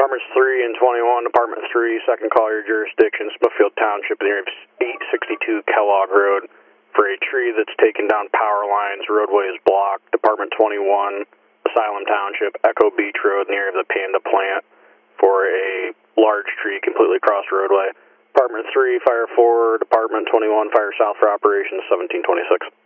Departments 3 and 21, Department 3, second call your jurisdiction, Smithfield Township, in the area of 862 Kellogg Road, for a tree that's taken down power lines, roadway is blocked. Department 21, Asylum Township, Echo Beach Road, in the area of the Panda Plant, for a large tree completely across the roadway. Department 3, fire 4, Department 21, fire south for operations 1726.